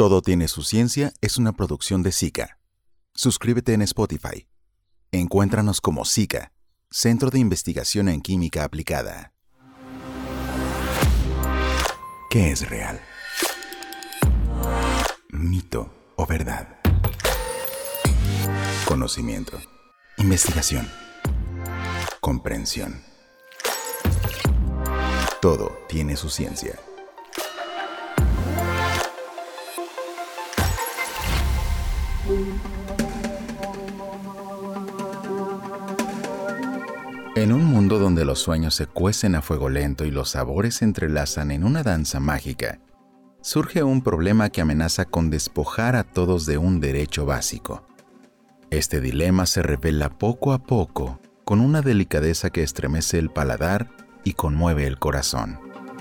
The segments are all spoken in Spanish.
Todo tiene su ciencia es una producción de SICA. Suscríbete en Spotify. Encuéntranos como SICA, Centro de Investigación en Química Aplicada. ¿Qué es real? ¿Mito o verdad? Conocimiento, investigación, comprensión. Todo tiene su ciencia. En un mundo donde los sueños se cuecen a fuego lento y los sabores se entrelazan en una danza mágica, surge un problema que amenaza con despojar a todos de un derecho básico. Este dilema se revela poco a poco con una delicadeza que estremece el paladar y conmueve el corazón.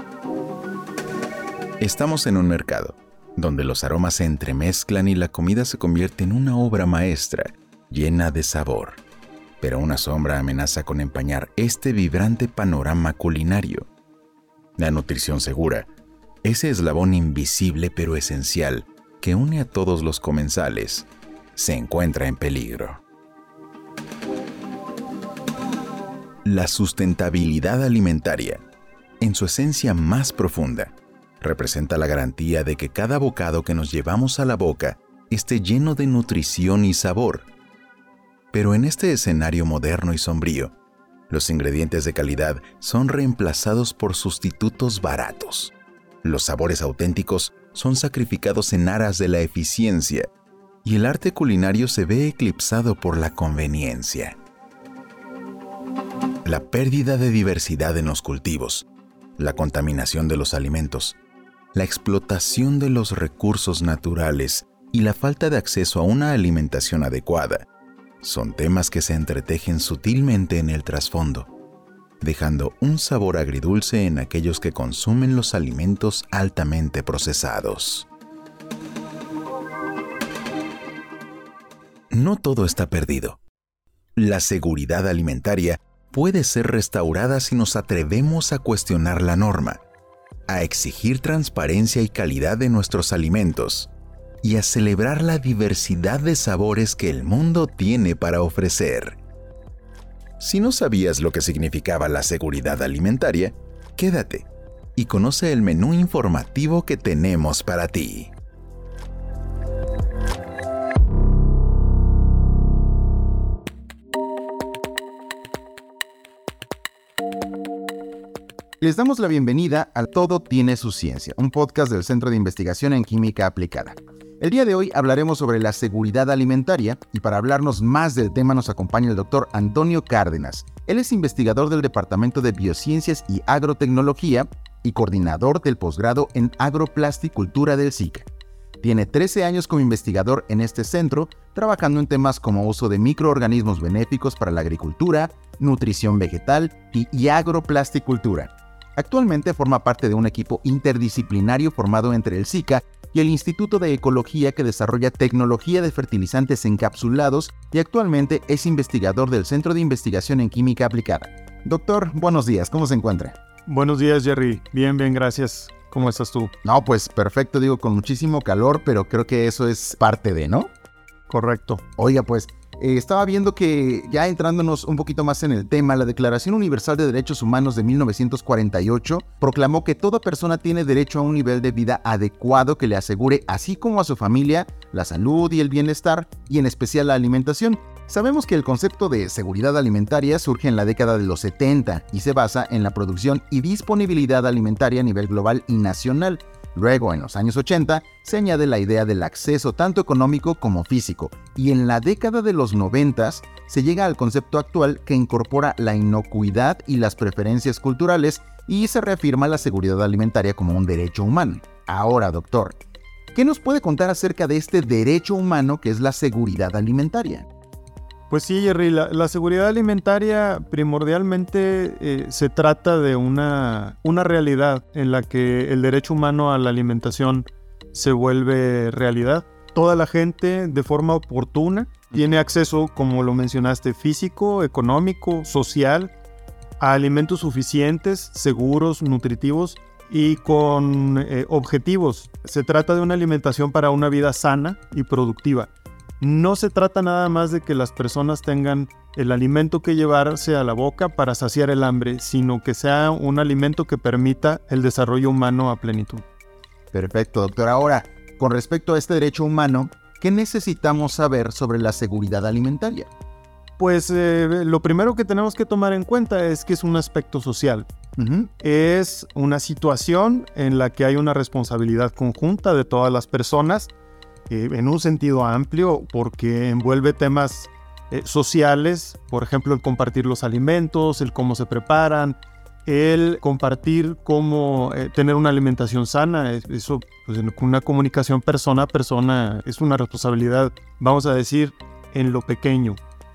Estamos en un mercado donde los aromas se entremezclan y la comida se convierte en una obra maestra llena de sabor. Pero una sombra amenaza con empañar este vibrante panorama culinario. La nutrición segura, ese eslabón invisible pero esencial que une a todos los comensales, se encuentra en peligro. La sustentabilidad alimentaria, en su esencia más profunda, representa la garantía de que cada bocado que nos llevamos a la boca esté lleno de nutrición y sabor. Pero en este escenario moderno y sombrío, los ingredientes de calidad son reemplazados por sustitutos baratos. Los sabores auténticos son sacrificados en aras de la eficiencia y el arte culinario se ve eclipsado por la conveniencia. La pérdida de diversidad en los cultivos, la contaminación de los alimentos, la explotación de los recursos naturales y la falta de acceso a una alimentación adecuada son temas que se entretejen sutilmente en el trasfondo, dejando un sabor agridulce en aquellos que consumen los alimentos altamente procesados. No todo está perdido. La seguridad alimentaria puede ser restaurada si nos atrevemos a cuestionar la norma, a exigir transparencia y calidad de nuestros alimentos y a celebrar la diversidad de sabores que el mundo tiene para ofrecer. Si no sabías lo que significaba la seguridad alimentaria, quédate y conoce el menú informativo que tenemos para ti. Les damos la bienvenida a Todo tiene su ciencia, un podcast del Centro de Investigación en Química Aplicada. El día de hoy hablaremos sobre la seguridad alimentaria y para hablarnos más del tema nos acompaña el doctor Antonio Cárdenas. Él es investigador del Departamento de Biociencias y Agrotecnología y coordinador del posgrado en Agroplasticultura del SICA. Tiene 13 años como investigador en este centro, trabajando en temas como uso de microorganismos benéficos para la agricultura, nutrición vegetal y agroplasticultura. Actualmente forma parte de un equipo interdisciplinario formado entre el SICA y el Instituto de Ecología que desarrolla tecnología de fertilizantes encapsulados y actualmente es investigador del Centro de Investigación en Química Aplicada. Doctor, buenos días, ¿cómo se encuentra? Buenos días, Jerry. Bien, gracias. ¿Cómo estás tú? No, pues perfecto, con muchísimo calor, pero creo que eso es parte de, ¿no? Correcto. Oiga, pues, estaba viendo que ya entrándonos un poquito más en el tema, la Declaración Universal de Derechos Humanos de 1948 proclamó que toda persona tiene derecho a un nivel de vida adecuado que le asegure, así como a su familia, la salud y el bienestar, y en especial la alimentación. Sabemos que el concepto de seguridad alimentaria surge en la década de los 70 y se basa en la producción y disponibilidad alimentaria a nivel global y nacional. Luego, en los años 80, se añade la idea del acceso tanto económico como físico, y en la década de los 90 se llega al concepto actual que incorpora la inocuidad y las preferencias culturales y se reafirma la seguridad alimentaria como un derecho humano. Ahora, doctor, ¿qué nos puede contar acerca de este derecho humano que es la seguridad alimentaria? Pues sí, Jerry, la seguridad alimentaria primordialmente se trata de una realidad en la que el derecho humano a la alimentación se vuelve realidad. Toda la gente de forma oportuna tiene acceso, como lo mencionaste, físico, económico, social, a alimentos suficientes, seguros, nutritivos y con objetivos. Se trata de una alimentación para una vida sana y productiva. No se trata nada más de que las personas tengan el alimento que llevarse a la boca para saciar el hambre, sino que sea un alimento que permita el desarrollo humano a plenitud. Perfecto, doctor. Ahora, con respecto a este derecho humano, ¿qué necesitamos saber sobre la seguridad alimentaria? Pues lo primero que tenemos que tomar en cuenta es que es un aspecto social. Es una situación en la que hay una responsabilidad conjunta de todas las personas, en un sentido amplio, porque envuelve temas sociales, por ejemplo, el compartir los alimentos, el cómo se preparan, el compartir cómo tener una alimentación sana. Eso, pues, en una comunicación persona a persona es una responsabilidad, vamos a decir, en lo pequeño.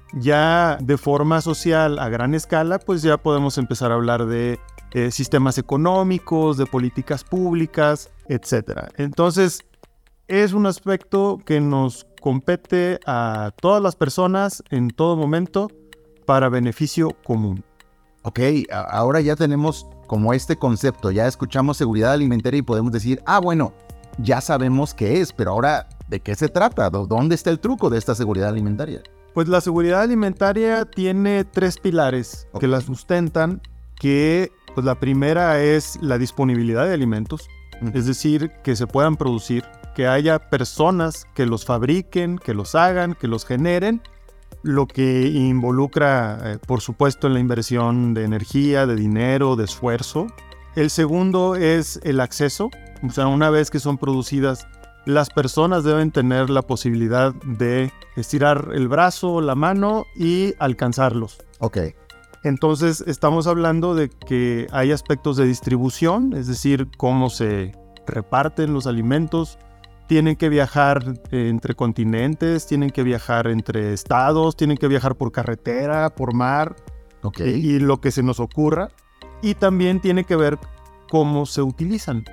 Ya de forma social a gran escala, pues ya podemos empezar a hablar de sistemas económicos, de políticas públicas, etc. Entonces, es un aspecto que nos compete a todas las personas en todo momento para beneficio común. Ok, ahora ya tenemos como este concepto, ya escuchamos seguridad alimentaria y podemos decir, bueno, ya sabemos qué es, pero ahora, ¿de qué se trata? ¿Dónde está el truco de esta seguridad alimentaria? Pues la seguridad alimentaria tiene 3 pilares que la sustentan, que pues la primera es la disponibilidad de alimentos, es decir, que se puedan producir, que haya personas que los fabriquen, que los hagan, que los generen, lo que involucra, por supuesto, en la inversión de energía, de dinero, de esfuerzo. El segundo es el acceso, o sea, una vez que son producidas, las personas deben tener la posibilidad de estirar el brazo, la mano y alcanzarlos. Ok. Entonces, estamos hablando de que hay aspectos de distribución, es decir, cómo se reparten los alimentos. Tienen que viajar entre continentes, tienen que viajar entre estados, tienen que viajar por carretera, por mar, y lo que se nos ocurra. Y también tiene que ver cómo se utilizan.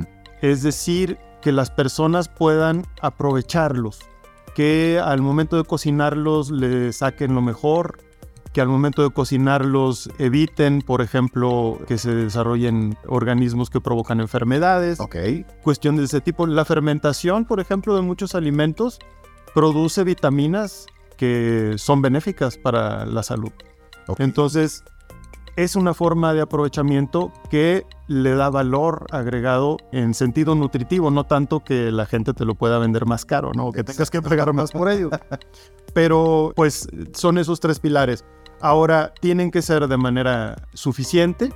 Es decir, que las personas puedan aprovecharlos, que al momento de cocinarlos le saquen lo mejor, que al momento de cocinarlos eviten, por ejemplo, que se desarrollen organismos que provocan enfermedades. Cuestiones de ese tipo. La fermentación, por ejemplo, de muchos alimentos produce vitaminas que son benéficas para la salud. Entonces, es una forma de aprovechamiento que le da valor agregado en sentido nutritivo, no tanto que la gente te lo pueda vender más caro, ¿no? O que tengas que pagar más por ello. Pero, pues, son esos 3 pilares. Ahora, tienen que ser de manera suficiente,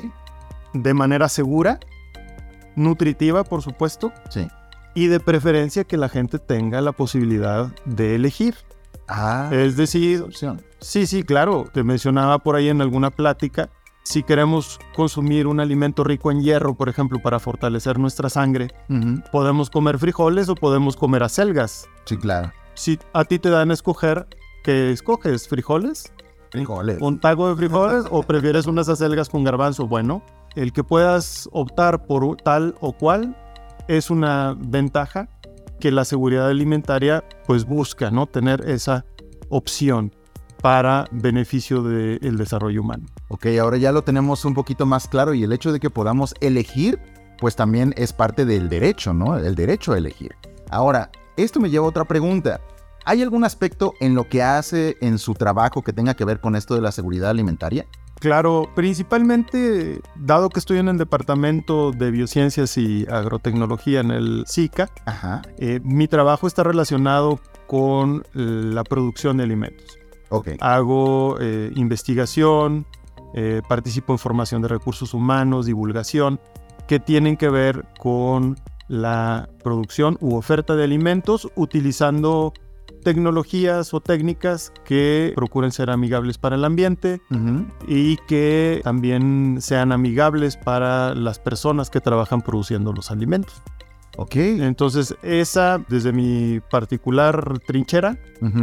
de manera segura, nutritiva, por supuesto, y de preferencia que la gente tenga la posibilidad de elegir. Es decir, sí, claro, te mencionaba por ahí en alguna plática, si queremos consumir un alimento rico en hierro, por ejemplo, para fortalecer nuestra sangre, podemos comer frijoles o podemos comer acelgas. Sí, claro. Si a ti te dan a escoger, ¿qué escoges? ¿Frijoles? ¿Un taco de frijoles o prefieres unas acelgas con garbanzo? Bueno, el que puedas optar por tal o cual es una ventaja que la seguridad alimentaria pues busca, ¿no? Tener esa opción para beneficio del desarrollo humano. Ahora ya lo tenemos un poquito más claro, y el hecho de que podamos elegir pues también es parte del derecho, ¿no? El derecho a elegir. Ahora, esto me lleva a otra pregunta. ¿Hay algún aspecto en lo que hace en su trabajo que tenga que ver con esto de la seguridad alimentaria? Claro, principalmente, dado que estoy en el Departamento de Biociencias y Agrotecnología en el SICA, mi trabajo está relacionado con la producción de alimentos. Hago investigación, participo en formación de recursos humanos, divulgación, que tienen que ver con la producción u oferta de alimentos utilizando tecnologías o técnicas que procuren ser amigables para el ambiente y que también sean amigables para las personas que trabajan produciendo los alimentos. Entonces, esa, desde mi particular trinchera,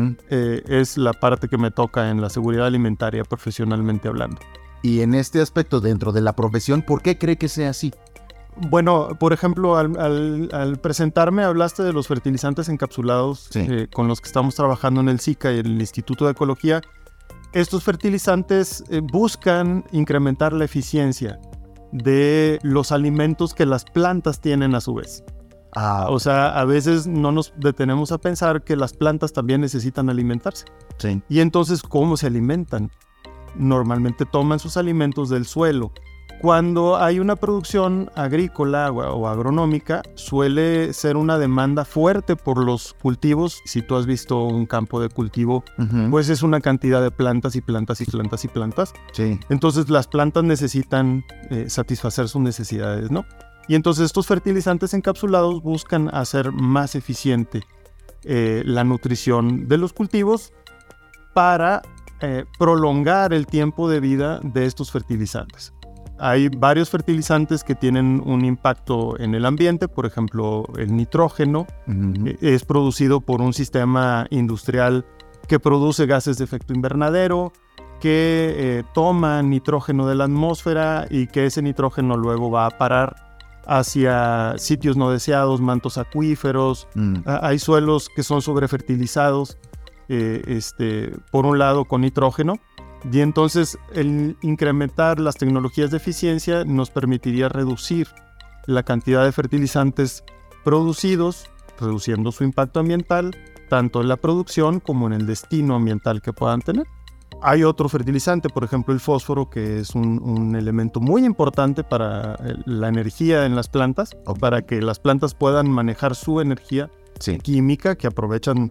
es la parte que me toca en la seguridad alimentaria profesionalmente hablando. Y en este aspecto, dentro de la profesión, ¿por qué cree que sea así? Bueno, por ejemplo, al presentarme hablaste de los fertilizantes encapsulados con los que estamos trabajando en el SICA y en el Instituto de Ecología. Estos fertilizantes buscan incrementar la eficiencia de los alimentos que las plantas tienen a su vez. O sea, a veces no nos detenemos a pensar que las plantas también necesitan alimentarse. Sí. Y entonces, ¿cómo se alimentan? Normalmente toman sus alimentos del suelo. Cuando hay una producción agrícola o agronómica, suele ser una demanda fuerte por los cultivos. Si tú has visto un campo de cultivo, pues es una cantidad de plantas y plantas y plantas y plantas. Sí. Entonces las plantas necesitan satisfacer sus necesidades, ¿no? Y entonces estos fertilizantes encapsulados buscan hacer más eficiente la nutrición de los cultivos para prolongar el tiempo de vida de estos fertilizantes. Hay varios fertilizantes que tienen un impacto en el ambiente, por ejemplo, el nitrógeno es producido por un sistema industrial que produce gases de efecto invernadero, que toma nitrógeno de la atmósfera y que ese nitrógeno luego va a parar hacia sitios no deseados, mantos acuíferos. Hay suelos que son sobrefertilizados, por un lado con nitrógeno. Y entonces el incrementar las tecnologías de eficiencia nos permitiría reducir la cantidad de fertilizantes producidos, reduciendo su impacto ambiental, tanto en la producción como en el destino ambiental que puedan tener. Hay otro fertilizante, por ejemplo el fósforo, que es un elemento muy importante para la energía en las plantas, o para que las plantas puedan manejar su energía química que aprovechan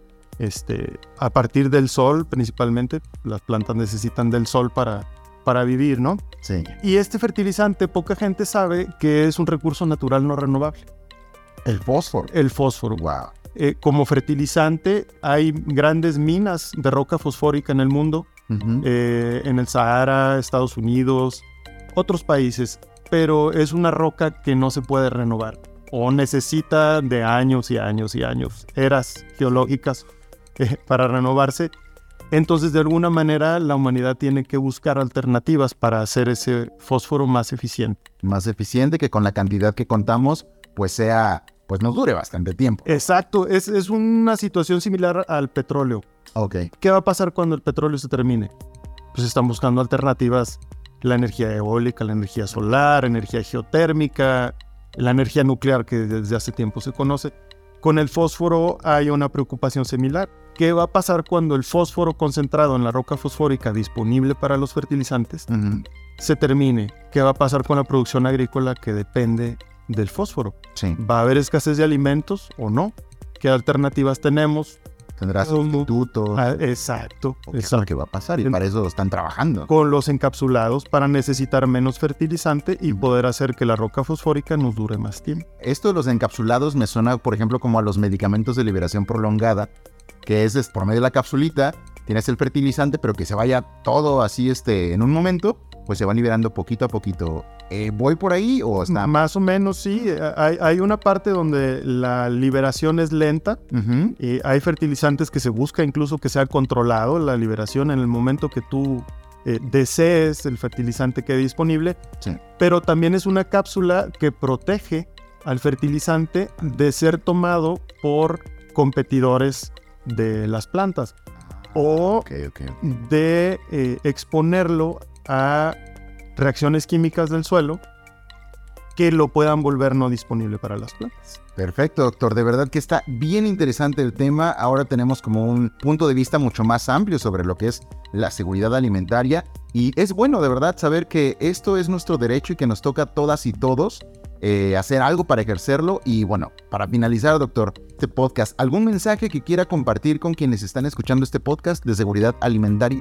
a partir del sol. Principalmente las plantas necesitan del sol para vivir, ¿no? Sí. Y este fertilizante, poca gente sabe que es un recurso natural no renovable. El fósforo. El fósforo. Wow. Como fertilizante hay grandes minas de roca fosfórica en el mundo, en el Sahara, Estados Unidos, otros países, pero es una roca que no se puede renovar o necesita de años y años y años, eras geológicas para renovarse. Entonces, de alguna manera, la humanidad tiene que buscar alternativas para hacer ese fósforo más eficiente. Más eficiente, que con la cantidad que contamos, pues nos dure bastante tiempo. Exacto, es una situación similar al petróleo. Ok. ¿Qué va a pasar cuando el petróleo se termine? Pues están buscando alternativas, la energía eólica, la energía solar, energía geotérmica, la energía nuclear que desde hace tiempo se conoce. Con el fósforo hay una preocupación similar. ¿Qué va a pasar cuando el fósforo concentrado en la roca fosfórica disponible para los fertilizantes se termine? ¿Qué va a pasar con la producción agrícola que depende del fósforo? Sí. ¿Va a haber escasez de alimentos o no? ¿Qué alternativas tenemos? Tendrás sustitutos. Exacto. ¿Qué es lo que va a pasar? Y para eso están trabajando. Con los encapsulados, para necesitar menos fertilizante y poder hacer que la roca fosfórica nos dure más tiempo. Esto de los encapsulados me suena, por ejemplo, como a los medicamentos de liberación prolongada, que es por medio de la capsulita, tienes el fertilizante, pero que se vaya todo así en un momento, pues se van liberando poquito a poquito. ¿Voy por ahí o está? Más o menos, sí. Hay una parte donde la liberación es lenta. Hay fertilizantes que se busca incluso que sea controlado la liberación en el momento que tú desees el fertilizante que quede disponible. Sí. Pero también es una cápsula que protege al fertilizante de ser tomado por competidores de las plantas o de exponerlo a reacciones químicas del suelo que lo puedan volver no disponible para las plantas. Perfecto, doctor. De verdad que está bien interesante el tema. Ahora tenemos como un punto de vista mucho más amplio sobre lo que es la seguridad alimentaria. Y es bueno, de verdad, saber que esto es nuestro derecho y que nos toca a todas y todos hacer algo para ejercerlo. Y bueno, para finalizar, doctor, este podcast, ¿algún mensaje que quiera compartir con quienes están escuchando este podcast de seguridad alimentaria?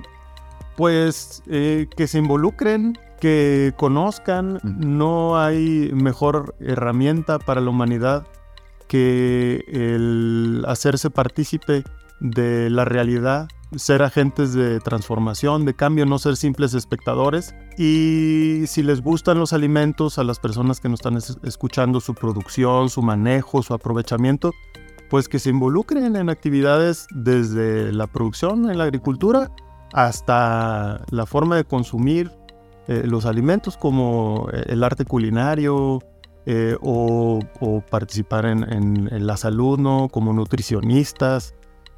Pues que se involucren, que conozcan. No hay mejor herramienta para la humanidad que el hacerse partícipe de la realidad, ser agentes de transformación, de cambio, no ser simples espectadores. Y si les gustan los alimentos, a las personas que nos están escuchando, su producción, su manejo, su aprovechamiento, pues que se involucren en actividades desde la producción, en la agricultura, hasta la forma de consumir los alimentos, como el arte culinario, o participar en la salud, ¿no? Como nutricionistas.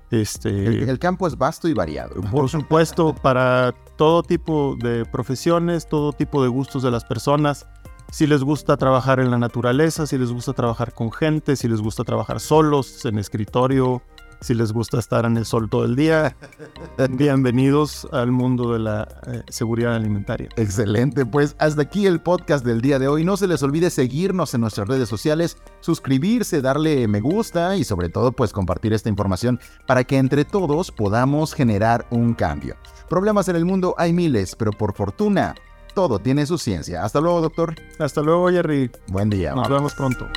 El campo es vasto y variado. Por supuesto, para todo tipo de profesiones, todo tipo de gustos de las personas. si les gusta trabajar en la naturaleza, si les gusta trabajar con gente, si les gusta trabajar solos, en escritorio, si les gusta estar en el sol todo el día. Bienvenidos al mundo de la seguridad alimentaria. Excelente, pues hasta aquí el podcast del día de hoy. No se les olvide seguirnos en nuestras redes sociales, suscribirse, darle me gusta y sobre todo pues compartir esta información para que entre todos podamos generar un cambio. Problemas en el mundo hay miles, pero por fortuna todo tiene su ciencia. Hasta luego, doctor. Hasta luego, Jerry. Buen día. Nos vemos pronto.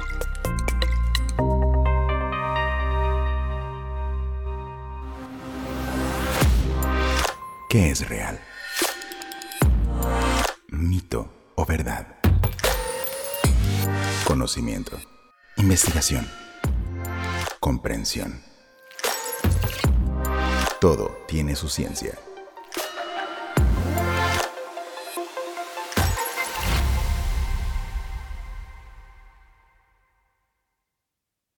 ¿Qué es real? ¿Mito o verdad? Conocimiento, investigación, comprensión. Todo tiene su ciencia.